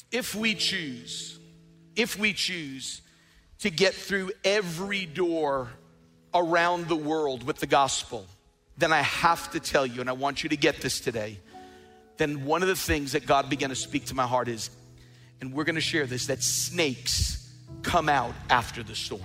If we choose to get through every door around the world with the gospel, then I have to tell you, and I want you to get this today, then one of the things that God began to speak to my heart is, and we're gonna share this, that snakes come out after the storm.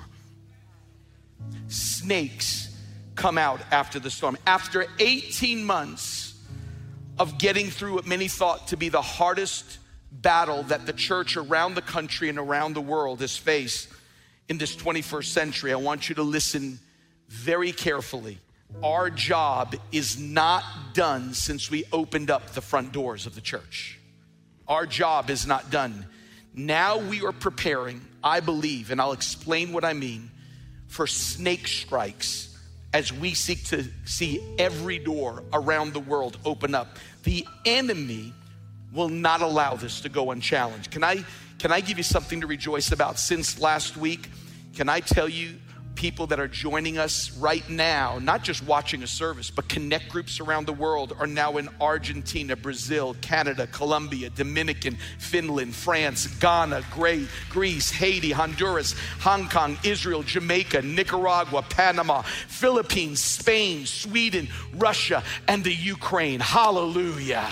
Snakes come out after the storm. After 18 months of getting through what many thought to be the hardest battle that the church around the country and around the world has faced in this 21st century, I want you to listen very carefully. Our job is not done since we opened up the front doors of the church. Our job is not done. Now we are preparing, I believe, and I'll explain what I mean, for snake strikes as we seek to see every door around the world open up. The enemy will not allow this to go unchallenged. Can I give you something to rejoice about? Since last week, can I tell you, people that are joining us right now, not just watching a service, but connect groups around the world are now in Argentina, Brazil, Canada, Colombia, Dominican, Finland, France, Ghana, Greece, Haiti, Honduras, Hong Kong, Israel, Jamaica, Nicaragua, Panama, Philippines, Spain, Sweden, Russia, and the Ukraine. Hallelujah.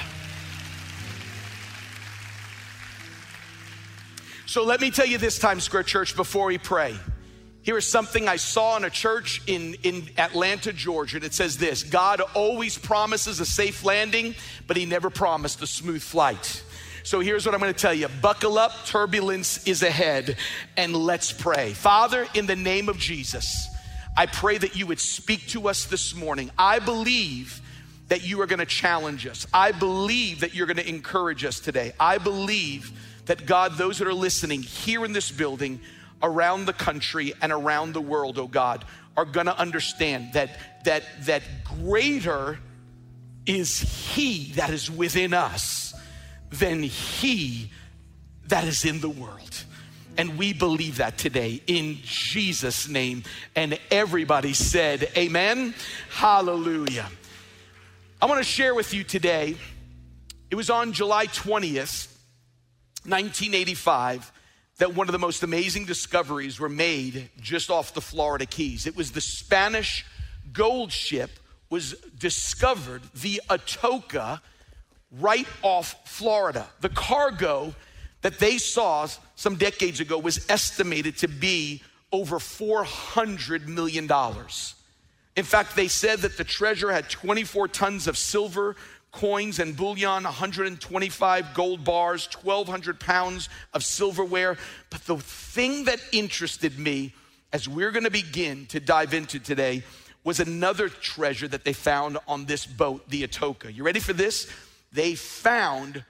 So let me tell you this, Times Square Church, before we pray. Here is something I saw in a church in Atlanta, Georgia. And it says this: God always promises a safe landing, but he never promised a smooth flight. So here's what I'm gonna tell you. Buckle up, turbulence is ahead, and let's pray. Father, in the name of Jesus, I pray that you would speak to us this morning. I believe that you are gonna challenge us. I believe that you're gonna encourage us today. I believe that, God, those that are listening here in this building, around the country and around the world, oh God, are gonna understand that greater is he that is within us than he that is in the world. And we believe that today in Jesus' name. And everybody said, amen, hallelujah. I wanna share with you today, it was on July 20th, 1985, that one of the most amazing discoveries were made just off the Florida Keys. It was the Spanish gold ship was discovered, the Atoka, right off Florida. The cargo that they saw some decades ago was estimated to be over $400 million. In fact, they said that the treasure had 24 tons of silver, coins and bullion, 125 gold bars, 1,200 pounds of silverware. But the thing that interested me, as we're gonna begin to dive into today, was another treasure that they found on this boat, the Atoka. You ready for this? They found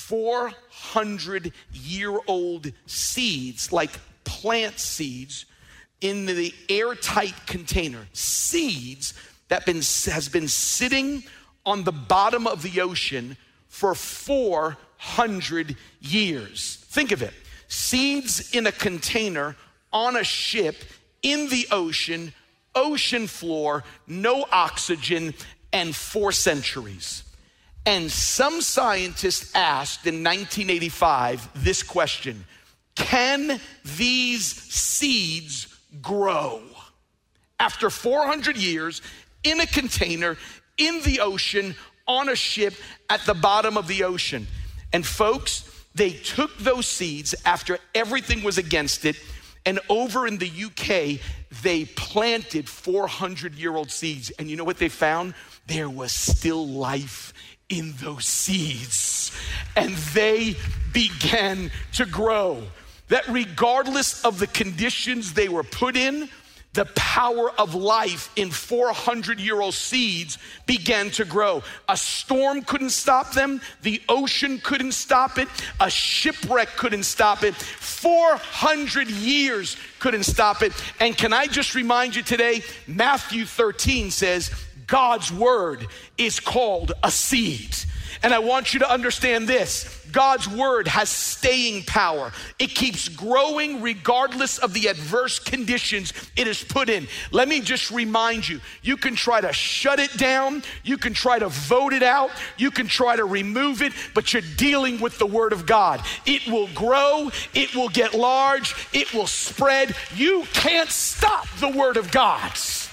400-year-old seeds, like plant seeds, in the airtight container. Seeds that has been sitting on the bottom of the ocean for 400 years. Think of it. Seeds in a container on a ship in the ocean, ocean floor, no oxygen, and 4 centuries. And some scientists asked in 1985 this question: can these seeds grow? After 400 years in a container, in the ocean, on a ship at the bottom of the ocean. And folks, they took those seeds after everything was against it, and over in the UK, they planted 400-year-old seeds. And you know what they found? There was still life in those seeds. And they began to grow. That regardless of the conditions they were put in, the power of life in 400-year-old seeds began to grow. A storm couldn't stop them. The ocean couldn't stop it. A shipwreck couldn't stop it. 400 years couldn't stop it. And can I just remind you today, Matthew 13 says, God's word is called a seed. And I want you to understand this. God's word has staying power. It keeps growing regardless of the adverse conditions it is put in. Let me just remind you, you can try to shut it down, you can try to vote it out, you can try to remove it, but you're dealing with the word of God. It will grow, it will get large, it will spread. You can't stop the word of God.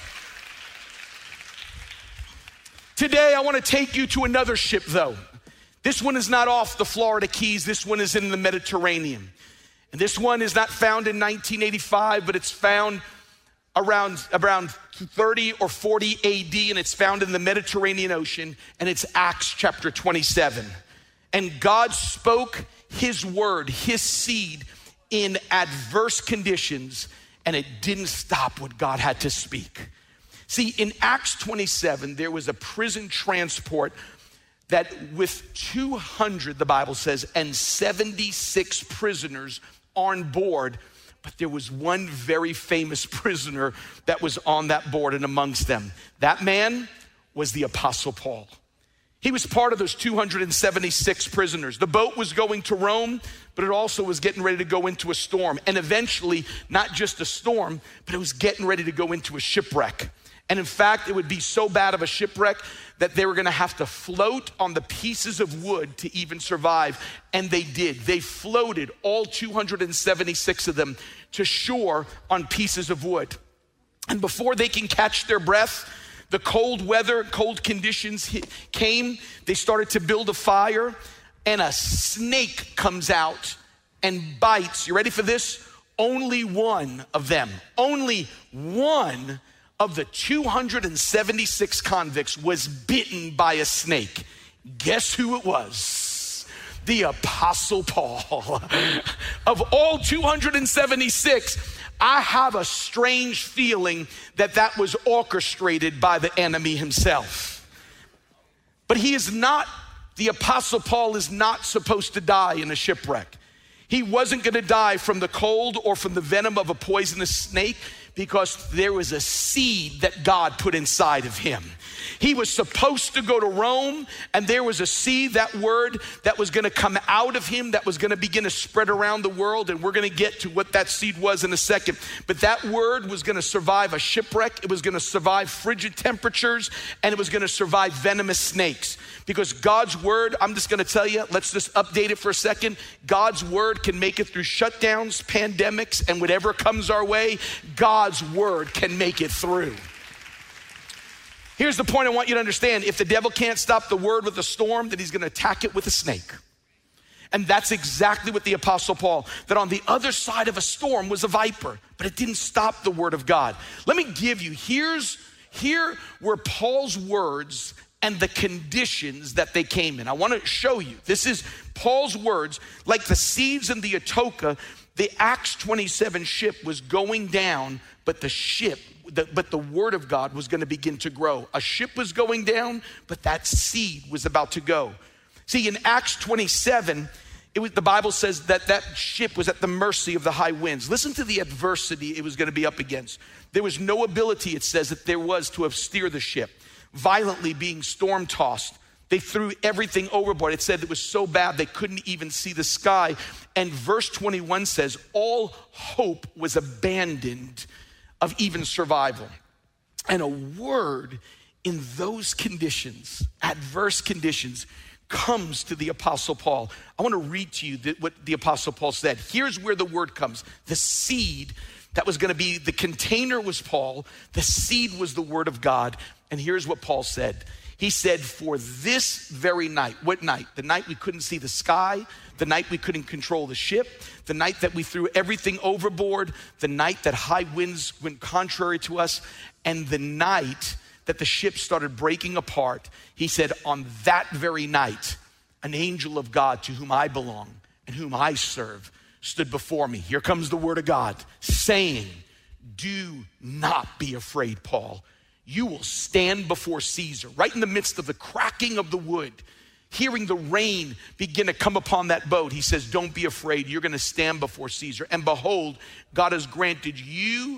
Today, I want to take you to another ship, though. This one is not off the Florida Keys. This one is in the Mediterranean. And this one is not found in 1985, but it's found around 30 or 40 AD, and it's found in the Mediterranean Ocean, and it's Acts chapter 27. And God spoke his word, his seed, in adverse conditions, and it didn't stop what God had to speak. See, in Acts 27, there was a prison transport that with 200, the Bible says, and 76 prisoners on board, but there was one very famous prisoner that was on that board and amongst them. That man was the Apostle Paul. He was part of those 276 prisoners. The boat was going to Rome, but it also was getting ready to go into a storm. And eventually, not just a storm, but it was getting ready to go into a shipwreck. And in fact, it would be so bad of a shipwreck that they were gonna have to float on the pieces of wood to even survive. And they did. They floated, all 276 of them, to shore on pieces of wood. And before they can catch their breath, the cold weather, cold conditions came. They started to build a fire, and a snake comes out and bites. You ready for this? Only one of them, only one of the 276 convicts was bitten by a snake. Guess who it was? The Apostle Paul. Of all 276, I have a strange feeling that that was orchestrated by the enemy himself. But he is not, the Apostle Paul is not supposed to die in a shipwreck. He wasn't gonna die from the cold or from the venom of a poisonous snake, because there was a seed that God put inside of him. He was supposed to go to Rome, and there was a seed, that word, that was gonna come out of him, that was gonna begin to spread around the world, and we're gonna get to what that seed was in a second. But that word was gonna survive a shipwreck, it was gonna survive frigid temperatures, and it was gonna survive venomous snakes. Because God's word, I'm just gonna tell you, let's just update it for a second. God's word can make it through shutdowns, pandemics, and whatever comes our way, God's word can make it through. Here's the point I want you to understand. If the devil can't stop the word with a storm, then he's gonna attack it with a snake. And that's exactly what the Apostle Paul, that on the other side of a storm was a viper, but it didn't stop the word of God. Let me give you, here were Paul's words and the conditions that they came in. I wanna show you, this is Paul's words, like the seeds in the Atoka. The Acts 27 ship was going down, but the word of God was gonna begin to grow. A ship was going down, but that seed was about to go. See, in Acts 27, the Bible says that that ship was at the mercy of the high winds. Listen to the adversity it was gonna be up against. There was no ability, it says, that there was to have steered the ship, violently being storm tossed. They threw everything overboard. It said it was so bad they couldn't even see the sky. And verse 21 says, all hope was abandoned of even survival. And a word in those conditions, adverse conditions, comes to the Apostle Paul. I want to read to you what the Apostle Paul said. Here's where the word comes. The seed that was going to be, the container was Paul, the seed was the word of God. And here's what Paul said. He said, for this very night. What night? The night we couldn't see the sky, the night we couldn't control the ship, the night that we threw everything overboard, the night that high winds went contrary to us, and the night that the ship started breaking apart. He said, on that very night, an angel of God to whom I belong and whom I serve stood before me. Here comes the word of God saying, do not be afraid, Paul. You will stand before Caesar. Right in the midst of the cracking of the wood, hearing the rain begin to come upon that boat, he says, don't be afraid. You're gonna stand before Caesar. And behold, God has granted you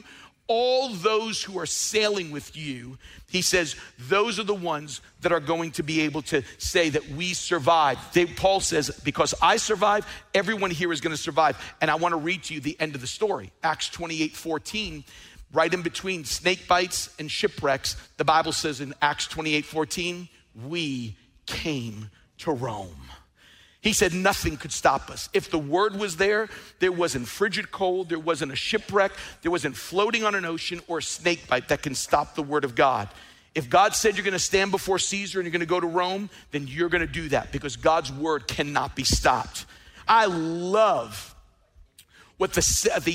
all those who are sailing with you, he says, those are the ones that are going to be able to say that we survived. Paul says, because I survived, everyone here is going to survive. And I want to read to you the end of the story. Acts 28:14, right in between snake bites and shipwrecks, the Bible says in Acts 28:14, we came to Rome. He said nothing could stop us. If the word was there, there wasn't frigid cold, there wasn't a shipwreck, there wasn't floating on an ocean or a snake bite that can stop the word of God. If God said you're gonna stand before Caesar and you're gonna go to Rome, then you're gonna do that because God's word cannot be stopped. I love what the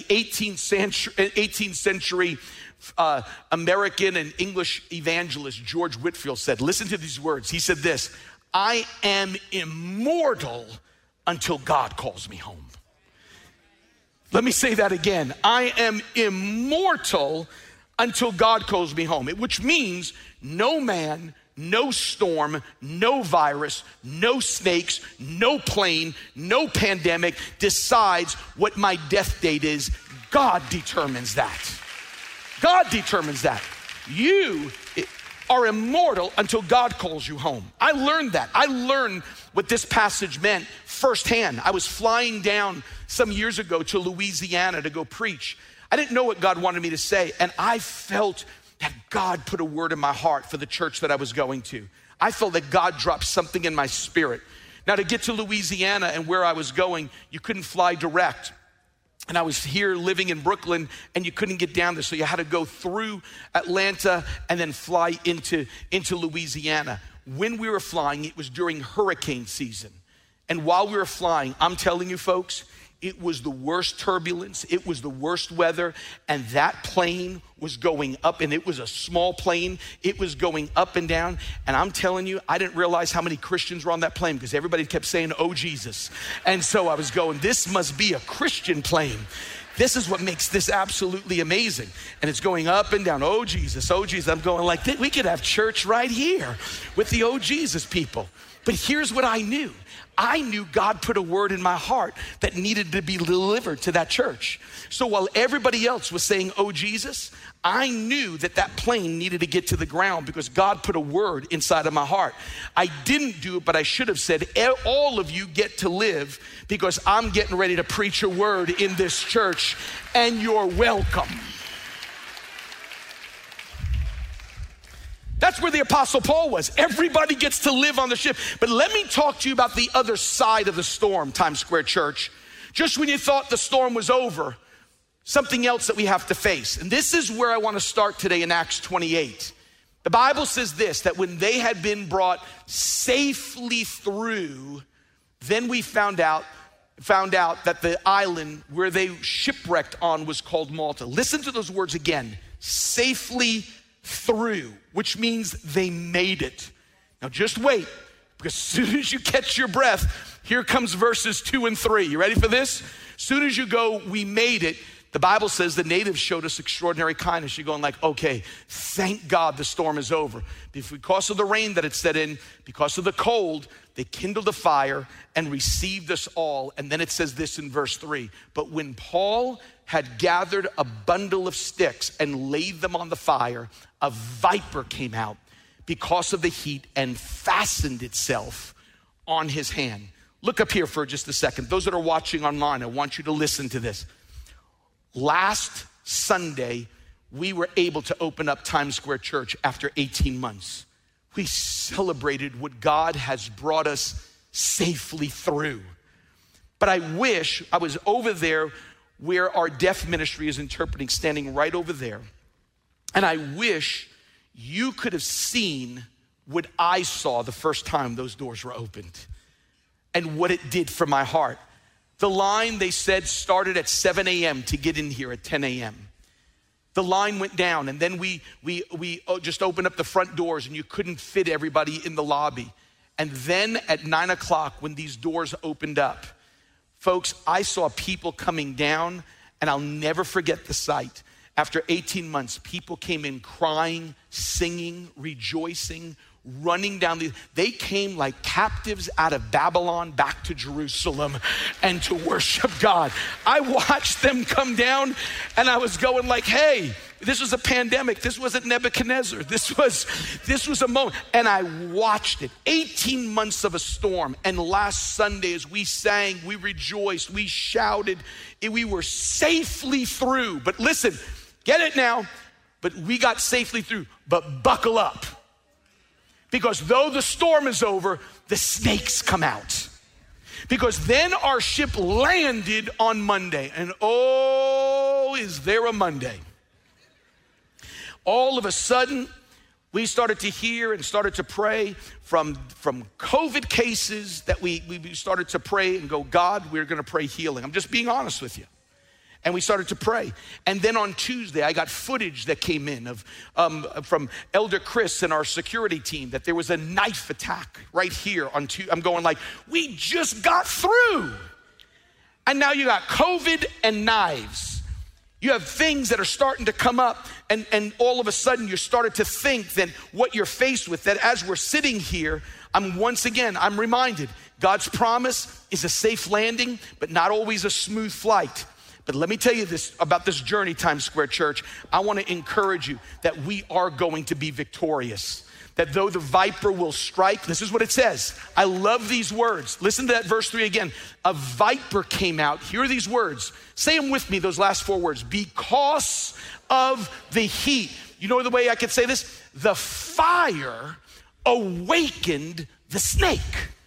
18th century American and English evangelist George Whitefield said. Listen to these words. He said this, I am immortal until God calls me home. Let me say that again. I am immortal until God calls me home, which means no man, no storm, no virus, no snakes, no plane, no pandemic decides what my death date is. God determines that. God determines that. You are immortal until God calls you home. I learned that. I learned what this passage meant firsthand. I was flying down some years ago to Louisiana to go preach. I didn't know what God wanted me to say, and I felt that God put a word in my heart for the church that I was going to. I felt that God dropped something in my spirit. Now, to get to Louisiana and where I was going, you couldn't fly direct. And I was here living in Brooklyn and you couldn't get down there. So you had to go through Atlanta and then fly into Louisiana. When we were flying, it was during hurricane season. And while we were flying, I'm telling you folks, it was the worst turbulence. It was the worst weather. And that plane was going up, and it was a small plane. It was going up and down. And I'm telling you, I didn't realize how many Christians were on that plane because everybody kept saying, oh, Jesus. And so I was going, this must be a Christian plane. This is what makes this absolutely amazing. And it's going up and down. Oh, Jesus, oh, Jesus. I'm going like, we could have church right here with the oh, Jesus people. But here's what I knew. I knew God put a word in my heart that needed to be delivered to that church. So while everybody else was saying, oh, Jesus, I knew that that plane needed to get to the ground because God put a word inside of my heart. I didn't do it, but I should have said, all of you get to live because I'm getting ready to preach a word in this church and you're welcome. That's where the Apostle Paul was. Everybody gets to live on the ship. But let me talk to you about the other side of the storm, Times Square Church. Just when you thought the storm was over, something else that we have to face. And this is where I want to start today in Acts 28. The Bible says this, that when they had been brought safely through, then we found out that the island where they shipwrecked on was called Malta. Listen to those words again, safely through, which means they made it. Now just wait, because as soon as you catch your breath, here comes verses 2 and 3. You ready for this? As soon as you go, we made it, the Bible says the natives showed us extraordinary kindness. You're going like, okay, thank God the storm is over. Because of the rain that it set in, because of the cold, they kindled a fire and received us all. And then it says this in verse 3, but when Paul had gathered a bundle of sticks and laid them on the fire, a viper came out because of the heat and fastened itself on his hand. Look up here for just a second. Those that are watching online, I want you to listen to this. Last Sunday, we were able to open up Times Square Church after 18 months. We celebrated what God has brought us safely through. But I wish I was over there where our deaf ministry is interpreting, standing right over there. And I wish you could have seen what I saw the first time those doors were opened and what it did for my heart. The line, they said, started at 7 a.m. to get in here at 10 a.m. The line went down, and then we just opened up the front doors and you couldn't fit everybody in the lobby. And then at 9 o'clock when these doors opened up, folks, I saw people coming down, and I'll never forget the sight. After 18 months, people came in crying, singing, rejoicing, running down they came like captives out of Babylon back to Jerusalem and to worship God. I watched them come down and I was going like, hey, This was a pandemic. This wasn't Nebuchadnezzar. This was a moment. And I watched it. 18 months of a storm. And last Sunday, as we sang, we rejoiced, we shouted, we were safely through. But listen, get it now. But we got safely through. But buckle up. Because though the storm is over, the snakes come out. Because then our ship landed on Monday. And oh, is there a Monday? All of a sudden, we started to hear and started to pray from COVID cases that we started to pray and go, God, we're gonna pray healing. I'm just being honest with you. And we started to pray. And then on Tuesday, I got footage that came in of from Elder Chris and our security team that there was a knife attack right here on Tuesday. I'm going like, we just got through. And now you got COVID and knives. You have things that are starting to come up, and all of a sudden you're starting to think that what you're faced with, that as we're sitting here, I'm reminded, God's promise is a safe landing, but not always a smooth flight. But let me tell you this about this journey, Times Square Church. I want to encourage you that we are going to be victorious. That though the viper will strike, this is what it says. I love these words. Listen to that verse 3 again. A viper came out. Hear these words. Say them with me, those last 4 words. Because of the heat. You know the way I could say this? The fire awakened the snake.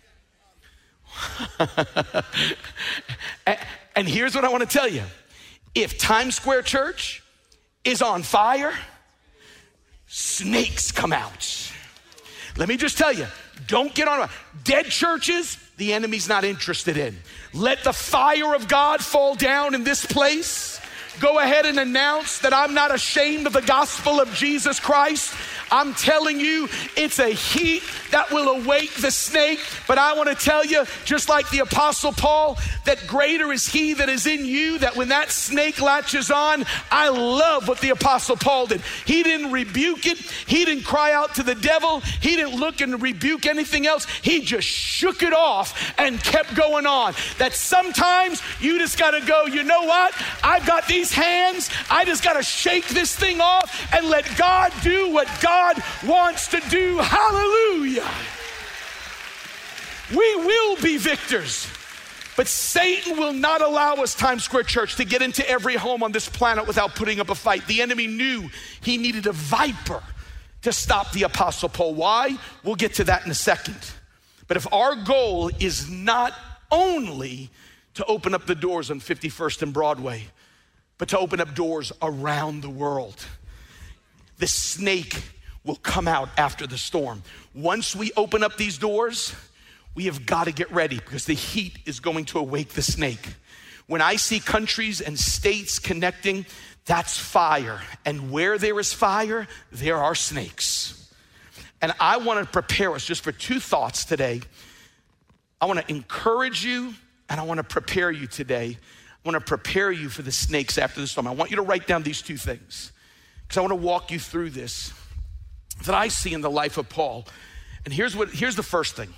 And here's what I want to tell you. If Times Square Church is on fire, snakes come out. Let me just tell you, don't get on. Dead churches, the enemy's not interested in. Let the fire of God fall down in this place. Go ahead and announce that I'm not ashamed of the gospel of Jesus Christ. I'm telling you, it's a heat that will awake the snake. But I want to tell you, just like the Apostle Paul, that greater is he that is in you, that when that snake latches on, I love what the Apostle Paul did. He didn't rebuke it. He didn't cry out to the devil. He didn't look and rebuke anything else. He just shook it off and kept going on. That sometimes you just got to go, you know what? I've got these hands. I just got to shake this thing off and let God do what God wants to do. Hallelujah. We will be victors, but Satan will not allow us, Times Square Church, to get into every home on this planet without putting up a fight. The enemy knew he needed a viper to stop the Apostle Paul. Why? We'll get to that in a second. But if our goal is not only to open up the doors on 51st and Broadway, but to open up doors around the world, the snake will come out after the storm. Once we open up these doors, we have got to get ready because the heat is going to awake the snake. When I see countries and states connecting, that's fire. And where there is fire, there are snakes. And I want to prepare us just for 2 thoughts today. I want to encourage you and I want to prepare you today. I want to prepare you for the snakes after the storm. I want you to write down these 2 things because I want to walk you through this that I see in the life of Paul. And here's the first thing.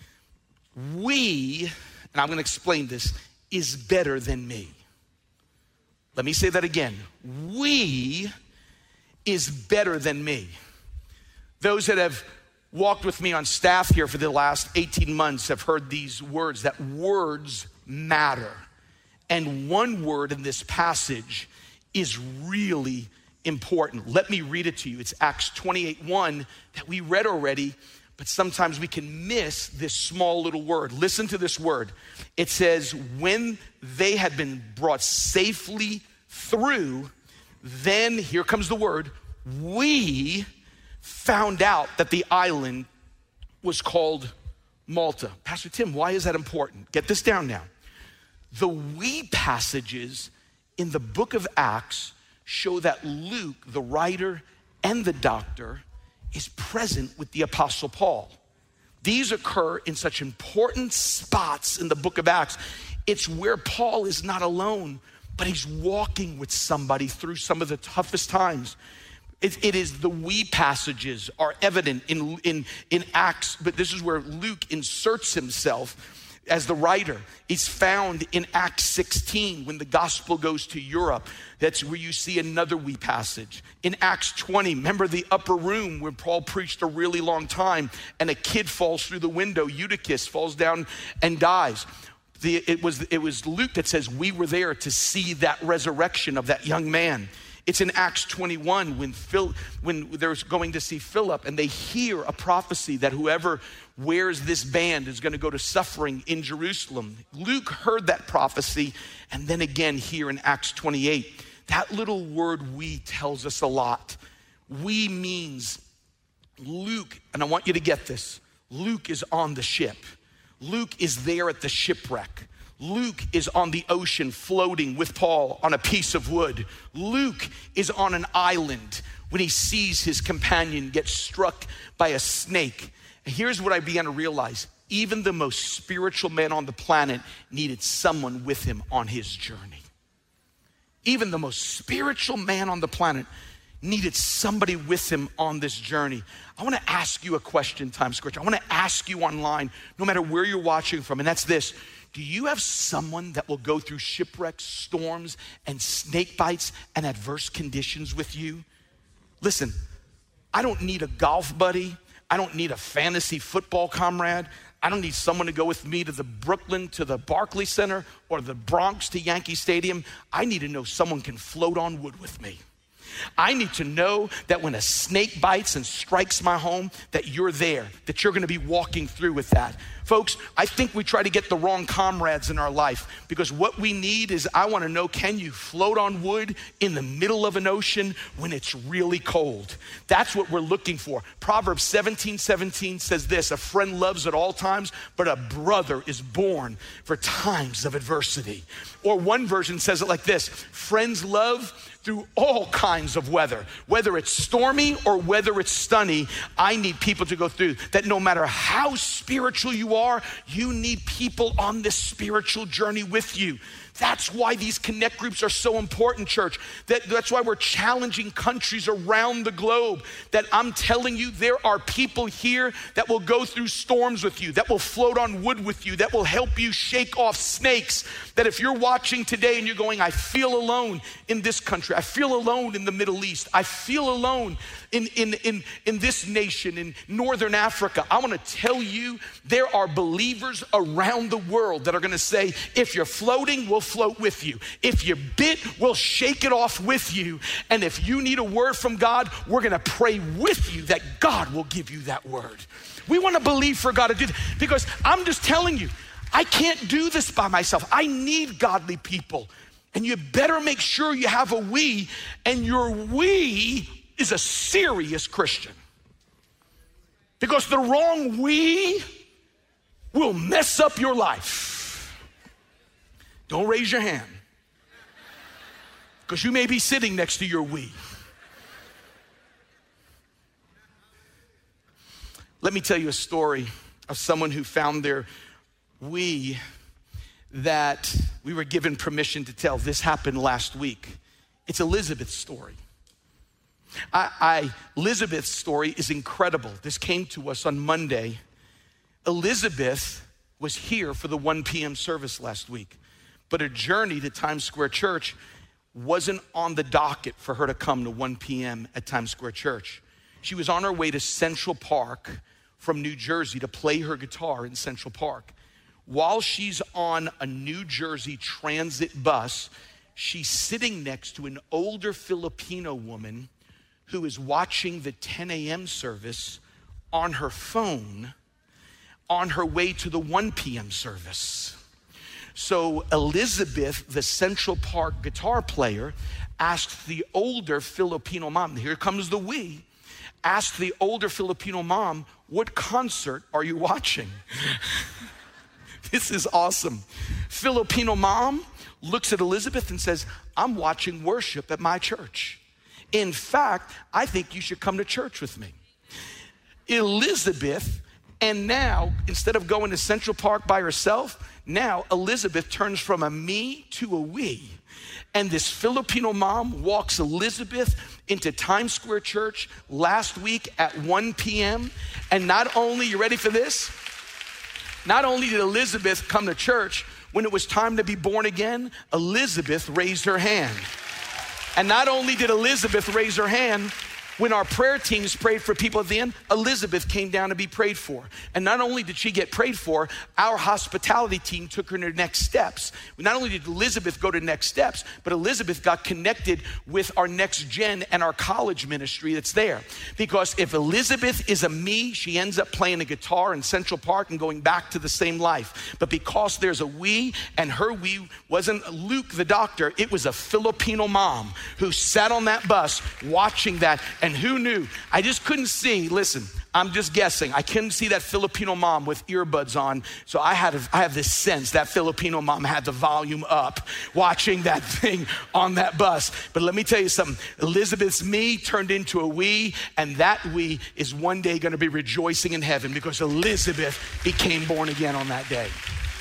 We, and I'm going to explain this, is better than me. Let me say that again. We is better than me. Those that have walked with me on staff here for the last 18 months have heard these words, that words matter. And one word in this passage is really important. Let me read it to you. It's Acts 28:1 that we read already, but sometimes we can miss this small little word. Listen to this word. It says, when they had been brought safely through, then, here comes the word, we found out that the island was called Malta. Pastor Tim, why is that important? Get this down now. The we passages in the book of Acts show that Luke, the writer and the doctor, is present with the Apostle Paul. These occur in such important spots in the book of Acts. It's where Paul is not alone, but he's walking with somebody through some of the toughest times. It is the we passages are evident in Acts, but this is where Luke inserts himself as the writer is found in Acts 16 when the gospel goes to Europe. That's where you see another we passage. In Acts 20, remember the upper room where Paul preached a really long time and a kid falls through the window, Eutychus falls down and dies. It was Luke that says we were there to see that resurrection of that young man. It's in Acts 21 when they're going to see Philip and they hear a prophecy that whoever wears this band is going to go to suffering in Jerusalem. Luke heard that prophecy, and then again here in Acts 28, that little word "we" tells us a lot. We means Luke, and I want you to get this, Luke is on the ship. Luke is there at the shipwreck. Luke is on the ocean floating with Paul on a piece of wood. Luke is on an island when he sees his companion get struck by a snake. And here's what I began to realize. Even the most spiritual man on the planet needed someone with him on his journey. Even the most spiritual man on the planet needed somebody with him on this journey. I want to ask you a question, Times Square. I want to ask you online, no matter where you're watching from, and that's this. Do you have someone that will go through shipwrecks, storms, and snake bites and adverse conditions with you? Listen, I don't need a golf buddy. I don't need a fantasy football comrade. I don't need someone to go with me to the Brooklyn, to the Barclays Center, or the Bronx to Yankee Stadium. I need to know someone can float on wood with me. I need to know that when a snake bites and strikes my home, that you're there, that you're gonna be walking through with that. Folks, I think we try to get the wrong comrades in our life because what we need is, I wanna know, can you float on wood in the middle of an ocean when it's really cold? That's what we're looking for. Proverbs 17:17 says this, a friend loves at all times, but a brother is born for times of adversity. Or one version says it like this, friends love through all kinds of weather, whether it's stormy or whether it's sunny. I need people to go through that. No matter how spiritual you are, you need people on this spiritual journey with you. That's why these connect groups are so important, church. That's why we're challenging countries around the globe. That I'm telling you, there are people here that will go through storms with you, that will float on wood with you, that will help you shake off snakes. That if you're watching today and you're going, I feel alone in this country, I feel alone in the Middle East, I feel alone in this nation, in Northern Africa, I want to tell you, there are believers around the world that are going to say, if you're floating, we'll float with you. If you're bit, we'll shake it off with you. And if you need a word from God, we're going to pray with you that God will give you that word. We want to believe for God to do that because I'm just telling you, I can't do this by myself. I need godly people. And you better make sure you have a we, and your we is a serious Christian. Because the wrong we will mess up your life. Don't raise your hand, because you may be sitting next to your we. Let me tell you a story of someone who found their we that we were given permission to tell. This happened last week. It's Elizabeth's story. Elizabeth's story is incredible. This came to us on Monday. Elizabeth was here for the 1 p.m. service last week, but a journey to Times Square Church wasn't on the docket for her to come to 1 p.m. at Times Square Church. She was on her way to Central Park from New Jersey to play her guitar in Central Park. While she's on a New Jersey transit bus, she's sitting next to an older Filipino woman who is watching the 10 a.m. service on her phone on her way to the 1 p.m. service. So Elizabeth, the Central Park guitar player, asked the older Filipino mom, here comes the we, asked the older Filipino mom, what concert are you watching? This is awesome. Filipino mom looks at Elizabeth and says, I'm watching worship at my church. In fact, I think you should come to church with me. Elizabeth, and now, instead of going to Central Park by herself, now Elizabeth turns from a me to a we. And this Filipino mom walks Elizabeth into Times Square Church last week at 1 p.m. And not only, you ready for this? Not only did Elizabeth come to church, when it was time to be born again, Elizabeth raised her hand. And not only did Elizabeth raise her hand, when our prayer teams prayed for people at the end, Elizabeth came down to be prayed for. And not only did she get prayed for, our hospitality team took her to next steps. Not only did Elizabeth go to next steps, but Elizabeth got connected with our next gen and our college ministry that's there. Because if Elizabeth is a me, she ends up playing a guitar in Central Park and going back to the same life. But because there's a we, and her we wasn't Luke the doctor, it was a Filipino mom who sat on that bus watching that. And who knew? I just couldn't see. Listen, I'm just guessing. I couldn't see that Filipino mom with earbuds on. So I have this sense that Filipino mom had the volume up watching that thing on that bus. But let me tell you something. Elizabeth's me turned into a we, and that we is one day going to be rejoicing in heaven because Elizabeth became born again on that day.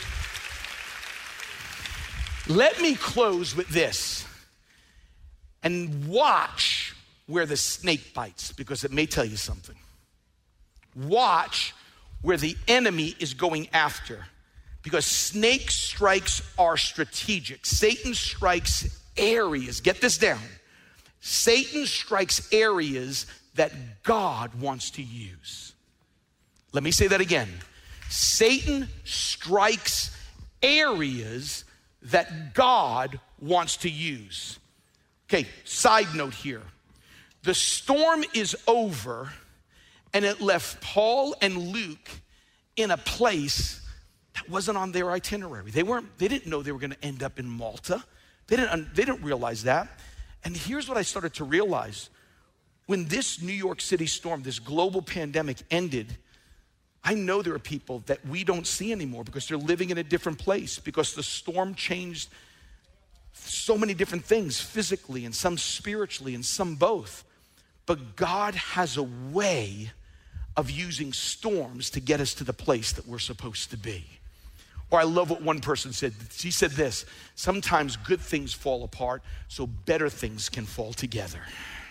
Let me close with this and watch where the snake bites, because it may tell you something. Watch where the enemy is going after, because snake strikes are strategic. Satan strikes areas, get this down. Satan strikes areas that God wants to use. Let me say that again. Satan strikes areas that God wants to use. Okay, side note here. The storm is over, and it left Paul and Luke in a place that wasn't on their itinerary. They didn't know they were going to end up in Malta. They didn't realize that. And here's what I started to realize. When this New York City storm, this global pandemic ended, I know there are people that we don't see anymore because they're living in a different place, because the storm changed so many different things physically and some spiritually and some both. But God has a way of using storms to get us to the place that we're supposed to be. Or I love what one person said. She said this: sometimes good things fall apart so better things can fall together.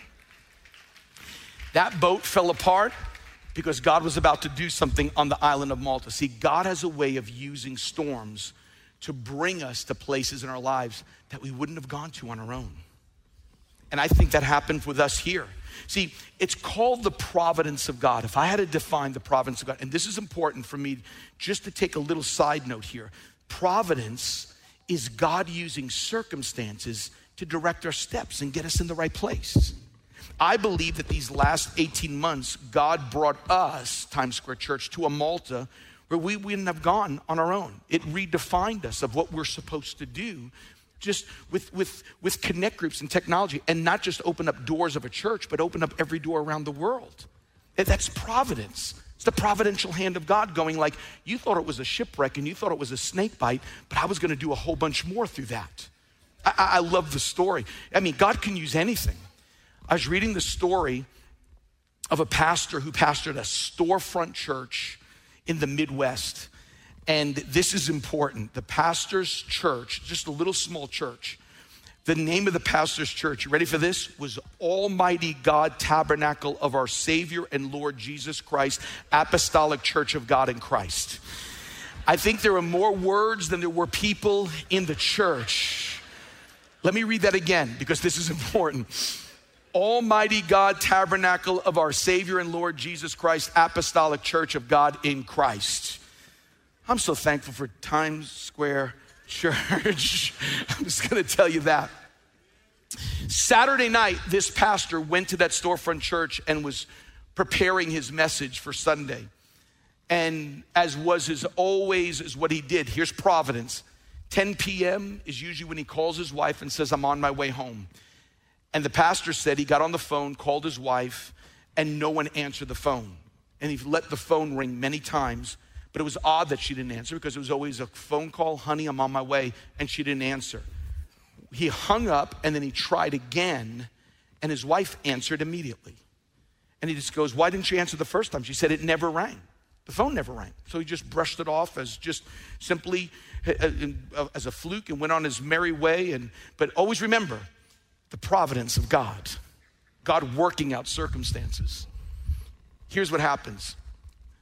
That boat fell apart because God was about to do something on the island of Malta. See, God has a way of using storms to bring us to places in our lives that we wouldn't have gone to on our own. And I think that happened with us here. See, it's called the providence of God. If I had to define the providence of God, and this is important for me just to take a little side note here. Providence is God using circumstances to direct our steps and get us in the right place. I believe that these last 18 months, God brought us, Times Square Church, to a Malta where we wouldn't have gone on our own. It redefined us of what we're supposed to do, just with connect groups and technology, and not just open up doors of a church, but open up every door around the world. That's providence. It's the providential hand of God going like, you thought it was a shipwreck and you thought it was a snake bite, but I was gonna do a whole bunch more through that. I love the story. I mean, God can use anything. I was reading the story of a pastor who pastored a storefront church in the Midwest. And this is important. The pastor's church, just a little small church, the name of the pastor's church, you ready for this? Was Almighty God Tabernacle of Our Savior and Lord Jesus Christ, Apostolic Church of God in Christ. I think there are more words than there were people in the church. Let me read that again because this is important. Almighty God Tabernacle of Our Savior and Lord Jesus Christ, Apostolic Church of God in Christ. I'm so thankful for Times Square Church. I'm just gonna tell you that. Saturday night, this pastor went to that storefront church and was preparing his message for Sunday. And as was his always is what he did. Here's providence. 10 p.m. is usually when he calls his wife and says, I'm on my way home. And the pastor said he got on the phone, called his wife, and no one answered the phone. And he let the phone ring many times. But it was odd that she didn't answer because it was always a phone call, honey, I'm on my way, and she didn't answer. He hung up and then he tried again, and his wife answered immediately. And he just goes, why didn't you answer the first time? She said it never rang. The phone never rang. So he just brushed it off as just simply as a fluke and went on his merry way. But always remember the providence of God, God working out circumstances. Here's what happens.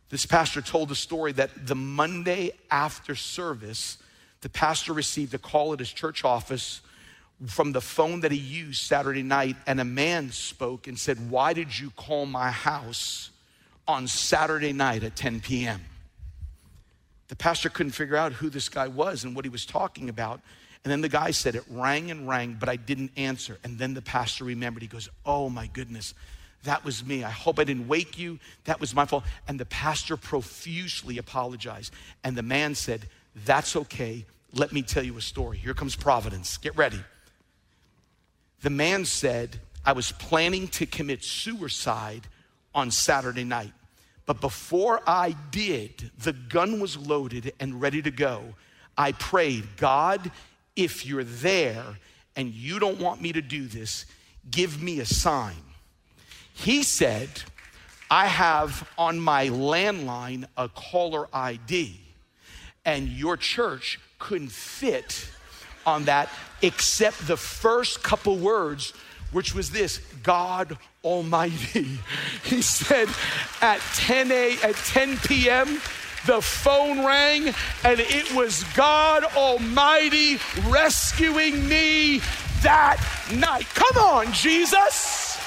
This pastor told the story that the Monday after service, the pastor received a call at his church office from the phone that he used Saturday night, and a man spoke and said, "Why did you call my house on Saturday night at 10 p.m.? The pastor couldn't figure out who this guy was and what he was talking about. And then the guy said, "It rang and rang, but I didn't answer." And then the pastor remembered. He goes, "Oh my goodness, that was me. I hope I didn't wake you. That was my fault." And the pastor profusely apologized. And the man said, "That's okay. Let me tell you a story." Here comes Providence. Get ready. The man said, "I was planning to commit suicide on Saturday night. But before I did, the gun was loaded and ready to go. I prayed, God, if you're there and you don't want me to do this, give me a sign." He said, "I have on my landline a caller ID, and your church couldn't fit on that except the first couple words, which was this: God Almighty." He said at 10 p.m., the phone rang, and it was God Almighty rescuing me that night. Come on, Jesus.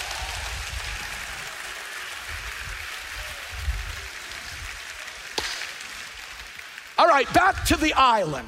All right, back to the island.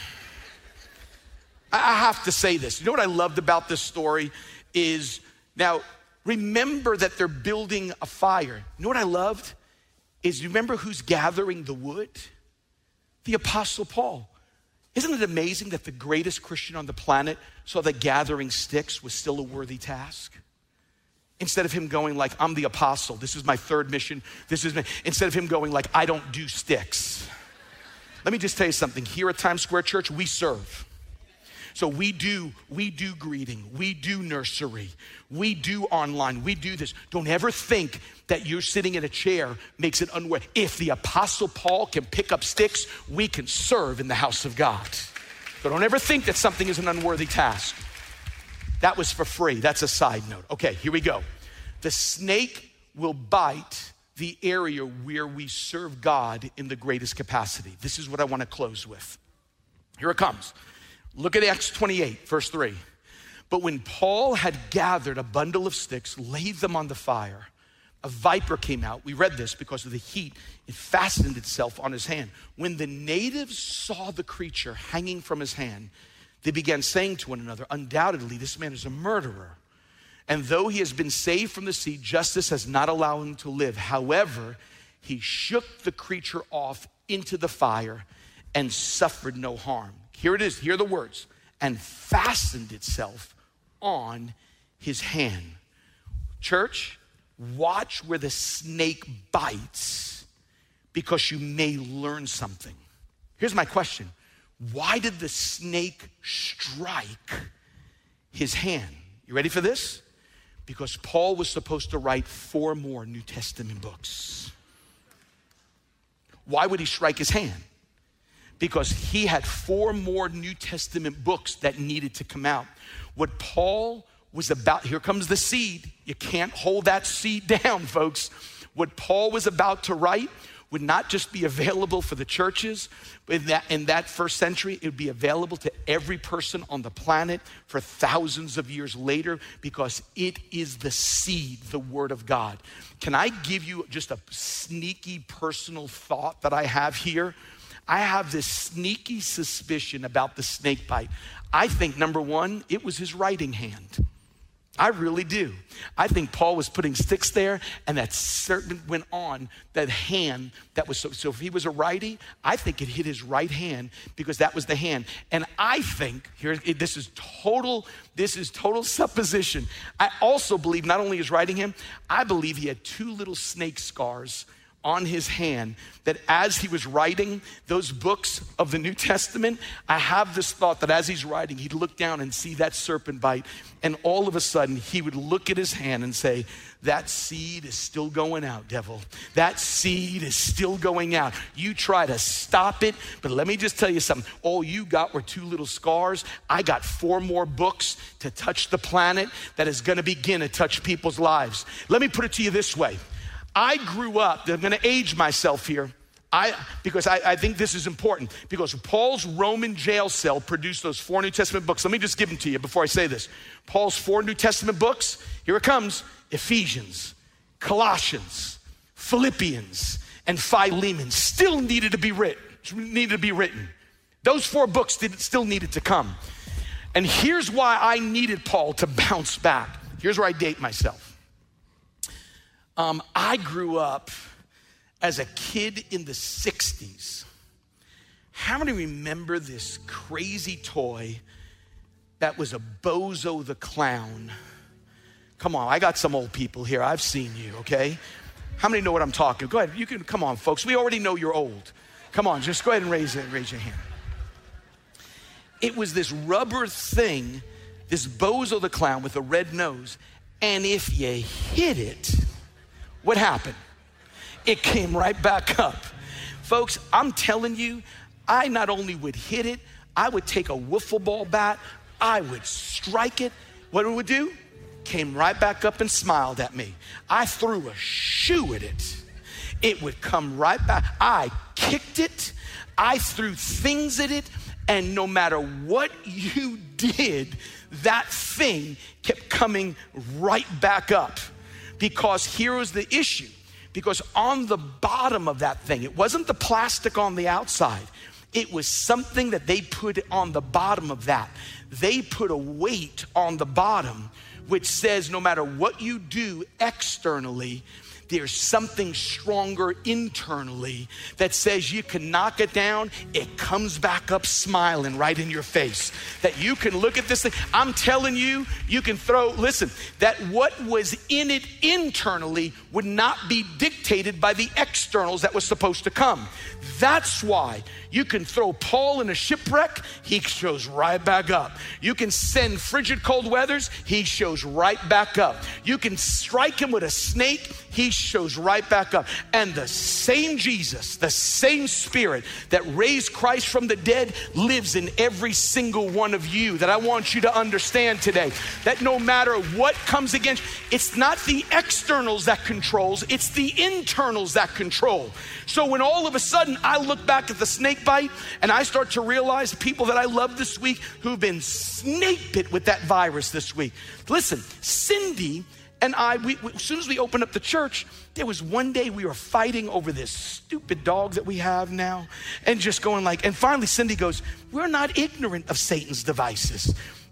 I have to say this. You know what I loved about this story is, now remember that they're building a fire. You know what I loved is, you remember who's gathering the wood? The Apostle Paul. Isn't it amazing that the greatest Christian on the planet saw that gathering sticks was still a worthy task? Instead of him going like, "I'm the apostle, this is my third mission, instead of him going like, "I don't do sticks." Let me just tell you something. Here at Times Square Church, we serve. So we do greeting, we do nursery, we do online, we do this. Don't ever think that you're sitting in a chair makes it unworthy. If the Apostle Paul can pick up sticks, we can serve in the house of God. So don't ever think that something is an unworthy task. That was for free. That's a side note. Okay, here we go. The snake will bite the area where we serve God in the greatest capacity. This is what I want to close with. Here it comes. Look at Acts 28, verse 3. "But when Paul had gathered a bundle of sticks, laid them on the fire, a viper came out." We read this because of the heat. It fastened itself on his hand. When the natives saw the creature hanging from his hand, they began saying to one another, "Undoubtedly, this man is a murderer. And though he has been saved from the sea, justice has not allowed him to live. However, he shook the creature off into the fire and suffered no harm." Here it is, hear the words: "and fastened itself on his hand." Church, watch where the snake bites, because you may learn something. Here's my question: why did the snake strike his hand? You ready for this? Because Paul was supposed to write 4 more New Testament books. Why would he strike his hand? Because he had 4 more New Testament books that needed to come out. What Paul was about, here comes the seed. You can't hold that seed down, folks. What Paul was about to write would not just be available for the churches, but in that first century, it would be available to every person on the planet for thousands of years later, because it is the seed, the Word of God. Can I give you just a sneaky personal thought that I have here? I have this sneaky suspicion about the snake bite. I think, number one, it was his writing hand. I really do. I think Paul was putting sticks there, and that serpent went on that hand that was so if he was a righty, I think it hit his right hand, because that was the hand. And I think, this is total supposition. I also believe not only his writing hand, I believe he had 2 little snake scars on his hand, that as he was writing those books of the New Testament, I have this thought that as he's writing, he'd look down and see that serpent bite, and all of a sudden he would look at his hand and say, "That seed is still going out, devil. That seed is still going out. You try to stop it, but let me just tell you something. All you got were 2 little scars. I got 4 more books to touch the planet that is gonna begin to touch people's lives." Let me put it to you this way. I grew up, I'm gonna age myself here, because I think this is important, because Paul's Roman jail cell produced those 4 New Testament books. Let me just give them to you before I say this. Paul's 4 New Testament books, here it comes: Ephesians, Colossians, Philippians, and Philemon still needed to be written. Those 4 books still needed to come. And here's why I needed Paul to bounce back. Here's where I date myself. I grew up as a kid in the 60s. How many remember this crazy toy that was a Bozo the Clown? Come on, I got some old people here. I've seen you, okay? How many know what I'm talking? Go ahead, you can, come on, folks. We already know you're old. Come on, just go ahead and raise your hand. It was this rubber thing, this Bozo the Clown with a red nose, and if you hit it, what happened? It came right back up. Folks, I'm telling you, I not only would hit it, I would take a wiffle ball bat, I would strike it. What it would do? Came right back up and smiled at me. I threw a shoe at it. It would come right back. I kicked it. I threw things at it. And no matter what you did, that thing kept coming right back up. Because here was the issue. Because on the bottom of that thing, it wasn't the plastic on the outside. It was something that they put on the bottom of that. They put a weight on the bottom, which says no matter what you do externally, there's something stronger internally that says you can knock it down, it comes back up smiling right in your face. That you can look at this thing. I'm telling you, you can listen, that what was in it internally would not be dictated by the externals that was supposed to come. That's why you can throw Paul in a shipwreck, he shows right back up. You can send frigid cold weathers, he shows right back up. You can strike him with a snake, he shows right back up. And the same Jesus, the same Spirit that raised Christ from the dead lives in every single one of you. That I want you to understand today, that no matter what comes against, it's not the externals that controls, it's the internals that control. So when all of a sudden I look back at the snake bite and I start to realize people that I love this week who've been snake bit with that virus this week. Listen, Cindy and I, as soon as we opened up the church, there was one day we were fighting over this stupid dog that we have now, and just going like, and finally Cindy goes, we're not ignorant of Satan's devices.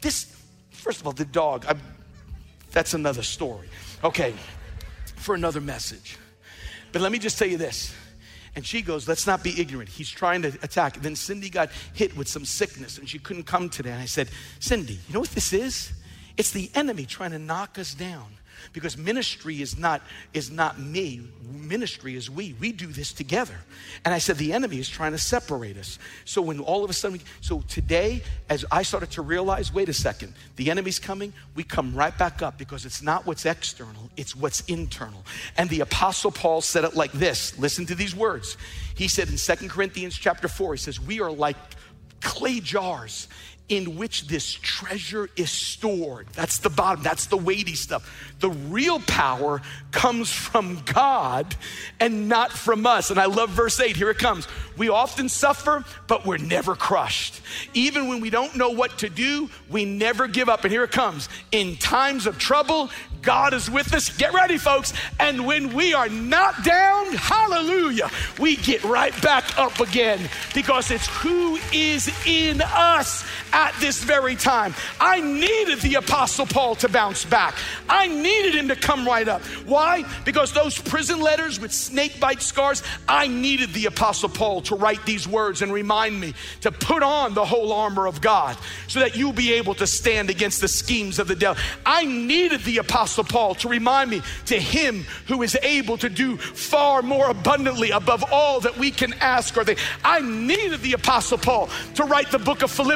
First of all, the dog, that's another story. Okay, for another message. But let me just tell you this. And she goes, let's not be ignorant. He's trying to attack. Then Cindy got hit with some sickness and she couldn't come today. And I said, Cindy, you know what this is? It's the enemy trying to knock us down. Because ministry is not me. Ministry is we. We do this together. And I said, the enemy is trying to separate us. So when all of a sudden, so today, as I started to realize, wait a second, the enemy's coming, we come right back up because it's not what's external, it's what's internal. And the Apostle Paul said it like this. Listen to these words. He said in 2 Corinthians chapter 4, he says, we are like clay jars in which this treasure is stored. That's the bottom, that's the weighty stuff. The real power comes from God and not from us. And I love verse 8, here it comes. We often suffer, but we're never crushed. Even when we don't know what to do, we never give up. And here it comes. In times of trouble, God is with us. Get ready, folks. And when we are knocked down, hallelujah, we get right back up again because it's who is in us at this very time. I needed the Apostle Paul to bounce back. I needed him to come right up. Why? Because those prison letters with snake bite scars, I needed the Apostle Paul to write these words and remind me to put on the whole armor of God so that you'll be able to stand against the schemes of the devil. I needed the Apostle Paul to remind me to him who is able to do far more abundantly above all that we can ask or think. I needed the Apostle Paul to write the book of Philippians and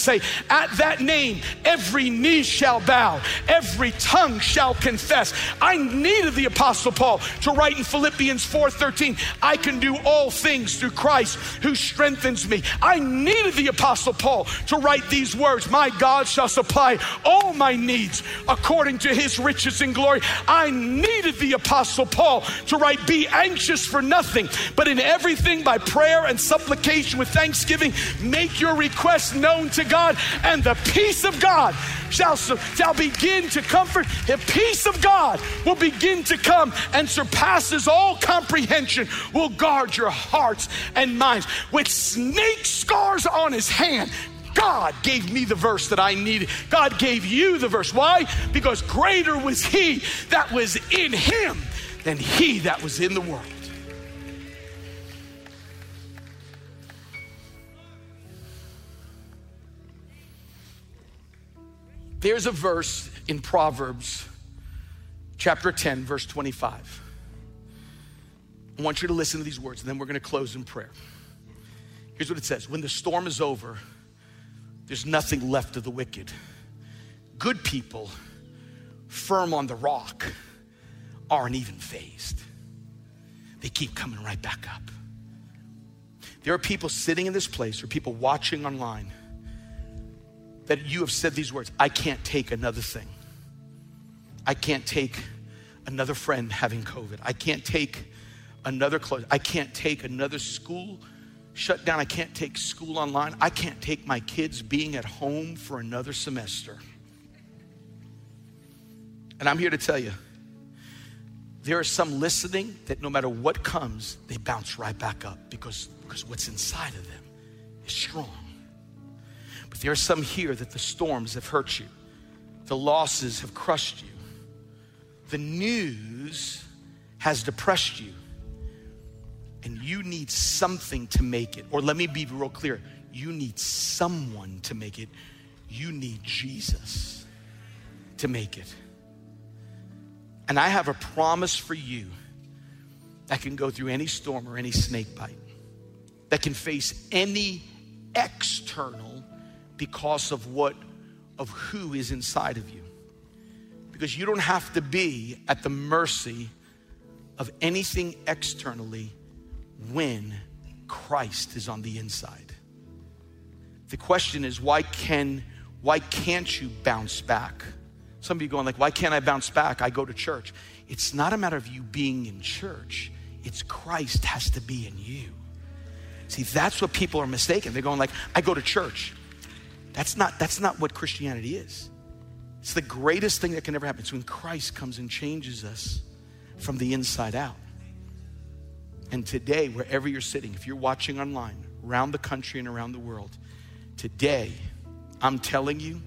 say, at that name, every knee shall bow, every tongue shall confess. I needed the Apostle Paul to write in Philippians 4:13, I can do all things through Christ who strengthens me. I needed the Apostle Paul to write these words, my God shall supply all my needs according to his riches and glory. I needed the Apostle Paul to write, be anxious for nothing, but in everything by prayer and supplication with thanksgiving, make your requests known to God, and the peace of God shall begin to comfort. The peace of God will begin to come and surpasses all comprehension, will guard your hearts and minds. With snake scars on his hand, God gave me the verse that I needed. God gave you the verse. Why? Because greater was he that was in him than he that was in the world. There's a verse in Proverbs chapter 10, verse 25. I want you to listen to these words, and then we're going to close in prayer. Here's what it says. When the storm is over, there's nothing left of the wicked. Good people, firm on the rock, aren't even fazed. They keep coming right back up. There are people sitting in this place, or people watching online, that you have said these words, I can't take another thing. I can't take another friend having COVID. I can't take another close. I can't take another school shut down. I can't take school online. I can't take my kids being at home for another semester. And I'm here to tell you, there are some listening that no matter what comes, they bounce right back up because what's inside of them is strong. But there are some here that the storms have hurt you. The losses have crushed you. The news has depressed you. And you need something to make it. Or let me be real clear. You need someone to make it. You need Jesus to make it. And I have a promise for you that can go through any storm or any snake bite, that can face any external because of who is inside of you. Because you don't have to be at the mercy of anything externally when Christ is on the inside. The question is, why can't you bounce back? Some of you going like, why can't I bounce back? I go to church. It's not a matter of you being in church. It's Christ has to be in you. See, that's what people are mistaken. They're going like, I go to church. That's not what Christianity is. It's the greatest thing that can ever happen. It's when Christ comes and changes us from the inside out. And today, wherever you're sitting, if you're watching online, around the country and around the world, today, I'm telling you,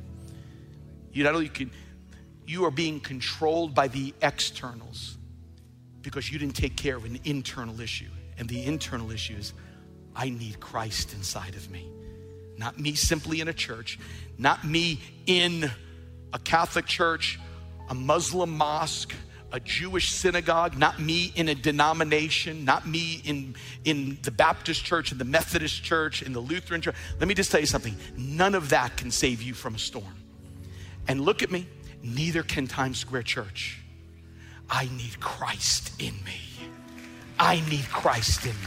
you are being controlled by the externals because you didn't take care of an internal issue. And the internal issue is, I need Christ inside of me. Not me simply in a church, not me in a Catholic church, a Muslim mosque, a Jewish synagogue, not me in a denomination, not me in the Baptist church, in the Methodist church, in the Lutheran church. Let me just tell you something. None of that can save you from a storm. And look at me, neither can Times Square Church. I need Christ in me. I need Christ in me.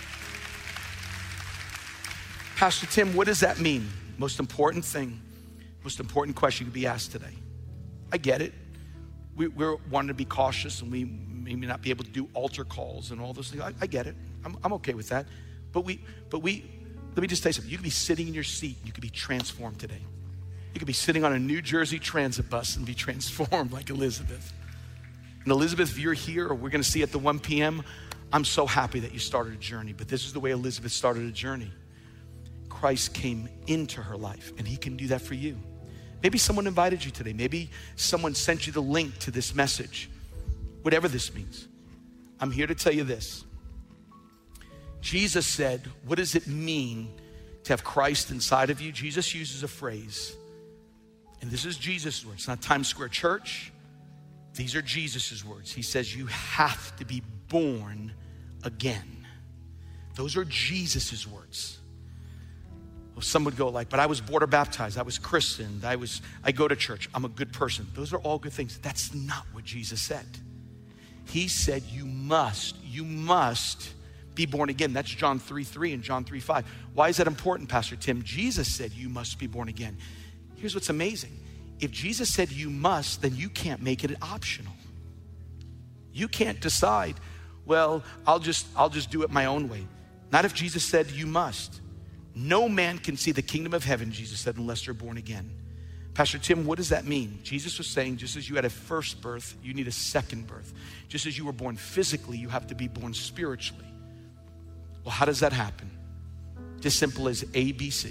Pastor Tim, what does that mean? Most important thing, most important question you could be asked today. I get it. We're wanting to be cautious and we may not be able to do altar calls and all those things. I get it. I'm okay with that. But let me just tell you something. You could be sitting in your seat. You could be transformed today. You could be sitting on a New Jersey transit bus and be transformed like Elizabeth. And Elizabeth, if you're here or we're going to see at the 1 p.m., I'm so happy that you started a journey. But this is the way Elizabeth started a journey. Christ came into her life, and he can do that for you. Maybe someone invited you today. Maybe someone sent you the link to this message. Whatever this means, I'm here to tell you this. Jesus said, what does it mean to have Christ inside of you? Jesus uses a phrase, and this is Jesus' words. It's not Times Square Church. These are Jesus' words. He says, you have to be born again. Those are Jesus' words. Well, some would go like, but I was water baptized, I was christened, I go to church, I'm a good person. Those are all good things. That's not what Jesus said. He said you must be born again. That's John 3:3 and John 3:5. Why is that important, Pastor Tim? Jesus said you must be born again. Here's what's amazing. If Jesus said you must, then you can't make it optional. You can't decide, well, I'll just do it my own way. Not if Jesus said you must. No man can see the kingdom of heaven, Jesus said, unless they're born again. Pastor Tim, what does that mean? Jesus was saying, just as you had a first birth, you need a second birth. Just as you were born physically, you have to be born spiritually. Well, how does that happen? Just simple as A, B, C.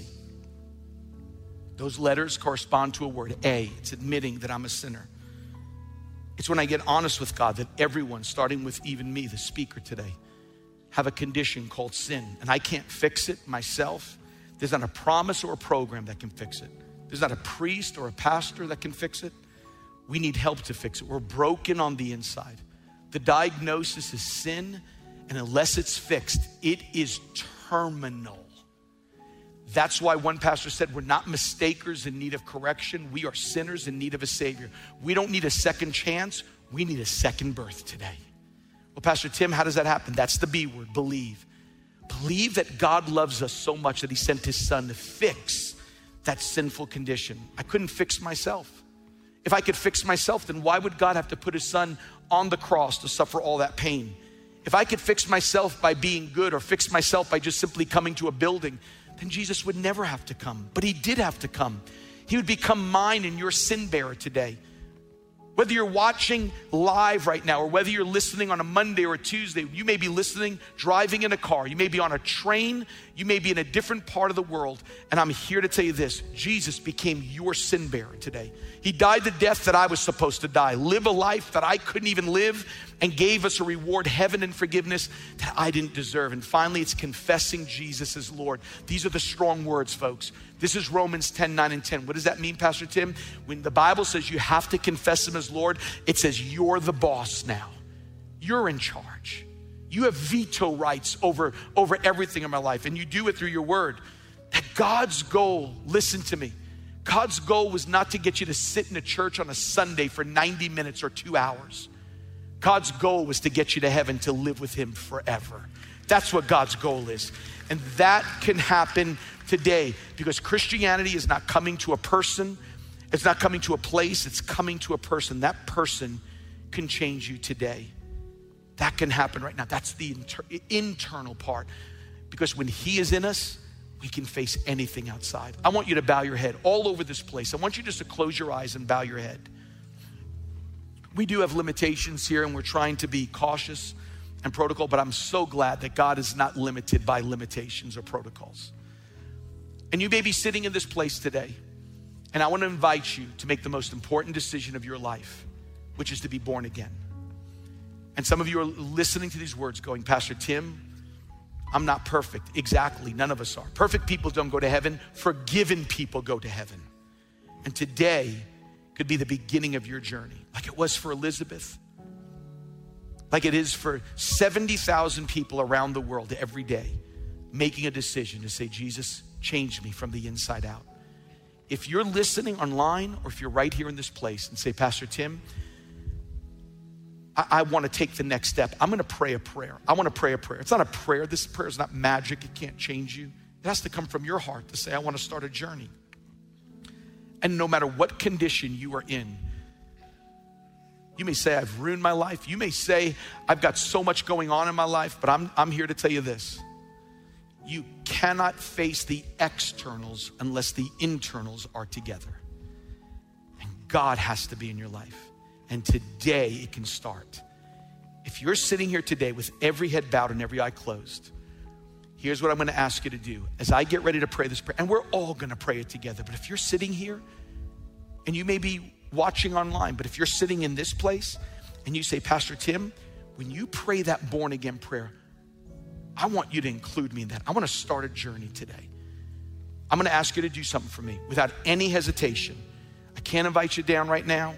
Those letters correspond to a word, A. It's admitting that I'm a sinner. It's when I get honest with God that everyone, starting with even me, the speaker today, have a condition called sin. And I can't fix it myself. There's not a promise or a program that can fix it. There's not a priest or a pastor that can fix it. We need help to fix it. We're broken on the inside. The diagnosis is sin, and unless it's fixed, it is terminal. That's why one pastor said, we're not mistakers in need of correction. We are sinners in need of a Savior. We don't need a second chance. We need a second birth today. Well, Pastor Tim, how does that happen? That's the B word, believe. Believe that God loves us so much that he sent his son to fix that sinful condition. I couldn't fix myself. If I could fix myself, then why would God have to put his son on the cross to suffer all that pain? If I could fix myself by being good or fix myself by just simply coming to a building, then Jesus would never have to come. But he did have to come. He would become mine and your sin bearer today. Whether you're watching live right now or whether you're listening on a Monday or a Tuesday, you may be listening, driving in a car, you may be on a train, you may be in a different part of the world. And I'm here to tell you this, Jesus became your sin bearer today. He died the death that I was supposed to die, live a life that I couldn't even live, and gave us a reward, heaven and forgiveness that I didn't deserve. And finally, it's confessing Jesus as Lord. These are the strong words, folks. This is Romans 10:9 and 10. What does that mean, Pastor Tim? When the Bible says you have to confess him as Lord, it says you're the boss now. You're in charge. You have veto rights over everything in my life, and you do it through your word. That God's goal, listen to me, God's goal was not to get you to sit in a church on a Sunday for 90 minutes or 2 hours. God's goal was to get you to heaven to live with him forever. That's what God's goal is. And that can happen today because Christianity is not coming to a person. It's not coming to a place. It's coming to a person. That person can change you today. That can happen right now. That's the internal part. Because when he is in us, we can face anything outside. I want you to bow your head all over this place. I want you just to close your eyes and bow your head. We do have limitations here and we're trying to be cautious and protocol, but I'm so glad that God is not limited by limitations or protocols. And you may be sitting in this place today, and I want to invite you to make the most important decision of your life, which is to be born again. And some of you are listening to these words going, Pastor Tim, I'm not perfect. Exactly, none of us are. Perfect people don't go to heaven. Forgiven people go to heaven. And today could be the beginning of your journey, like it was for Elizabeth, like it is for 70,000 people around the world every day, making a decision to say, Jesus, change me from the inside out. If you're listening online or if you're right here in this place and say, Pastor Tim, I want to take the next step. I'm going to pray a prayer. I want to pray a prayer. It's not a prayer. This prayer is not magic. It can't change you. It has to come from your heart to say, I want to start a journey. And no matter what condition you are in, you may say, I've ruined my life. You may say, I've got so much going on in my life, but I'm here to tell you this. You cannot face the externals unless the internals are together. And God has to be in your life. And today it can start. If you're sitting here today with every head bowed and every eye closed, here's what I'm going to ask you to do. As I get ready to pray this prayer, and we're all going to pray it together, but if you're sitting here, and you may be watching online, but if you're sitting in this place and you say, Pastor Tim, when you pray that born again prayer, I want you to include me in that. I want to start a journey today. I'm going to ask you to do something for me without any hesitation. I can't invite you down right now.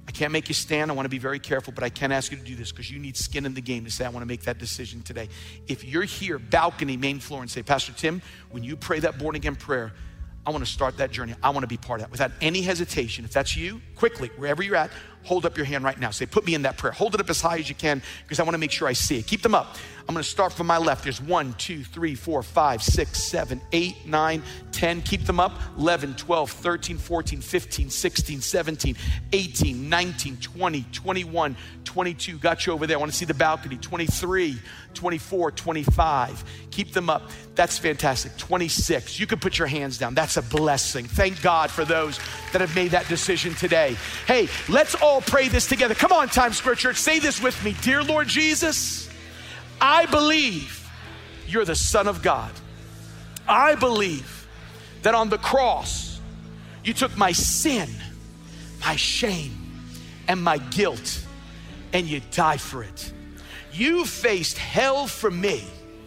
I can't make you stand. I want to be very careful, but I can ask you to do this because you need skin in the game to say, I want to make that decision today. If you're here, balcony, main floor, and say, Pastor Tim, when you pray that born again prayer, I want to start that journey. I want to be part of that. Without any hesitation, if that's you, quickly, wherever you're at, hold up your hand right now. Say, put me in that prayer. Hold it up as high as you can because I want to make sure I see it. Keep them up. I'm going to start from my left. There's 1, 2, 3, 4, 5, 6, 7, 8, 9, 10. Keep them up. 11, 12, 13, 14, 15, 16, 17, 18, 19, 20, 21, 22. Got you over there. I want to see the balcony. 23, 24, 25. Keep them up. That's fantastic. 26. You can put your hands down. That's a blessing. Thank God for those that have made that decision today. Hey, let's all pray this together. Come on, Times Square Church. Say this with me. Dear Lord Jesus, I believe you're the Son of God. I believe that on the cross, you took my sin, my shame, and my guilt, and you died for it. You faced hell for me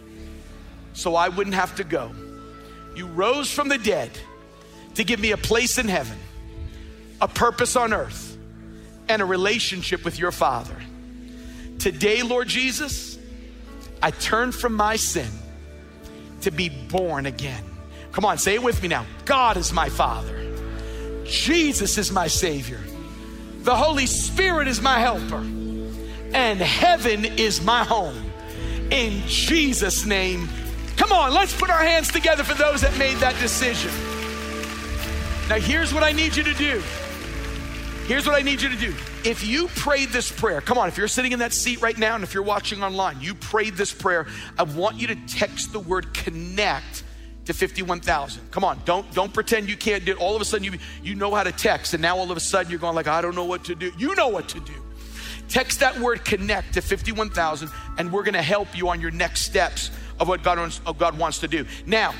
so I wouldn't have to go. You rose from the dead to give me a place in heaven, a purpose on earth, and a relationship with your Father. Today, Lord Jesus, I turn from my sin to be born again. Come on, say it with me now. God is my Father. Jesus is my Savior. The Holy Spirit is my helper. And heaven is my home. In Jesus' name. Come on, let's put our hands together for those that made that decision. Now here's what I need you to do. Here's what I need you to do. If you prayed this prayer, come on, if you're sitting in that seat right now and if you're watching online, you prayed this prayer, I want you to text the word connect to 51,000. Come on, don't pretend you can't do it. All of a sudden you know how to text and now all of a sudden you're going like, I don't know what to do. You know what to do. Text that word connect to 51,000 and we're gonna help you on your next steps of what God wants to do. Now,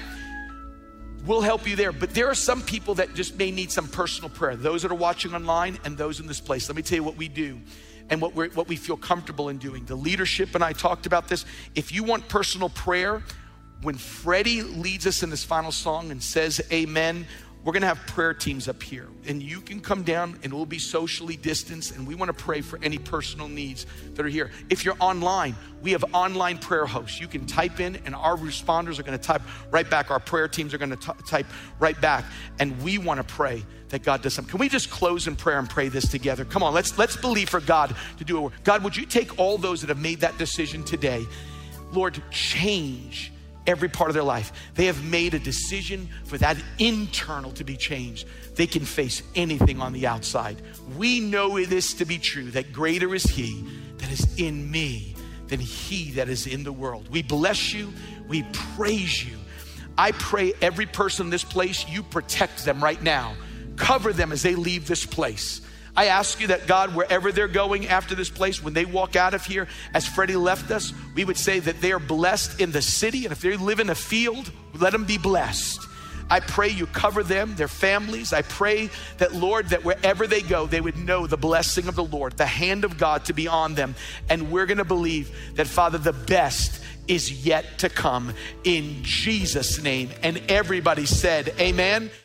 we'll help you there, but there are some people that just may need some personal prayer. Those that are watching online and those in this place. Let me tell you what we do and what we feel comfortable in doing. The leadership and I talked about this. If you want personal prayer, when Freddie leads us in this final song and says amen, we're gonna have prayer teams up here and you can come down and we'll be socially distanced and we wanna pray for any personal needs that are here. If you're online, we have online prayer hosts. You can type in and our responders are gonna type right back. Our prayer teams are gonna type right back and we wanna pray that God does something. Can we just close in prayer and pray this together? Come on, let's believe for God to do it. God, would you take all those that have made that decision today? Lord, change every part of their life. They have made a decision for that internal to be changed. They can face anything on the outside. We know this to be true, that greater is He that is in me than he that is in the world. We bless you. We praise you. I pray every person in this place, you protect them right now. Cover them as they leave this place. I ask you that God, wherever they're going after this place, when they walk out of here, as Freddie left us, we would say that they are blessed in the city. And if they live in a field, let them be blessed. I pray you cover them, their families. I pray that, Lord, that wherever they go, they would know the blessing of the Lord, the hand of God to be on them. And we're going to believe that, Father, the best is yet to come in Jesus' name. And everybody said, amen.